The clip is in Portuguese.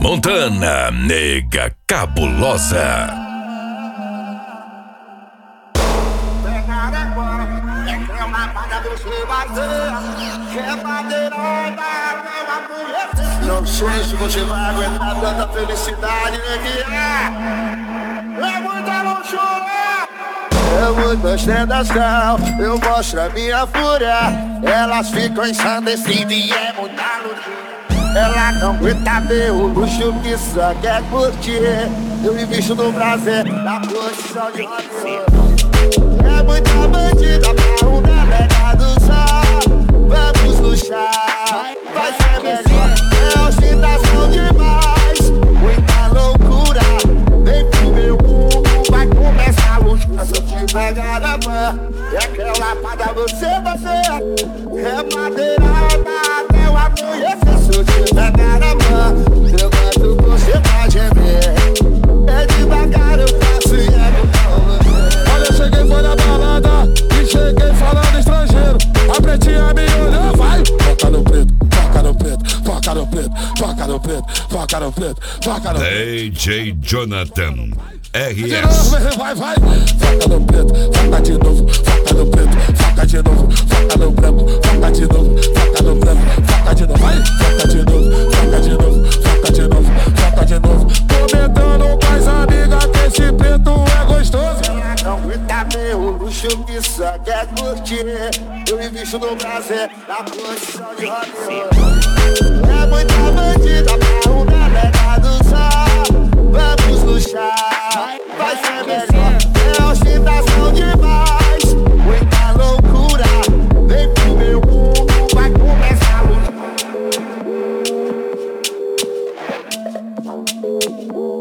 Montana, nega cabulosa. Não sei se você vai aguentar tanta felicidade, neguinha. É muita luxúria, é muita ostentação. Eu mostro a minha fúria, elas ficam ensandecidas e é muita luxúria. Ela não aguenta ver o luxo que só quer curtir. Eu me visto no prazer, na posição de Hollywood. É muita bandida pra um delegado só. Vamos luxar, vai ser melhor. É ostentação demais, muita loucura. Vem pro meu mundo, vai começar a luxar. Se eu te pegar na mão, é aquela pra você. É madeirada até o amanhecer. Se eu te pegar na mão, eu gosto, você vai gemer. É devagar, eu faço e é no pão. Olha, eu cheguei, foi na balada e cheguei falando estrangeiro. A pretinha me olhou, vai. Foca no preto, foca no preto, foca no preto, foca no preto, foca no preto, foca no preto. DJ Jonathan De novo, RS. vai. Foca no preto, foca de novo, foca no preto, foca de novo, foca no branco, foca de novo, foca no branco, foca de novo, vai. Foca de novo, foca de novo, foca de novo, foca de novo. Comentando com as amigas que esse preto é gostoso. Ela não aguenta ver o luxo que só quer curtir. Eu me visto no prazer, na posição de Hollywood. É muita bandida pra um delegado só. Vamos luxar, vai ser melhor. É ostentação demais, muita loucura. Vem pro meu mundo, vai começar a luxar.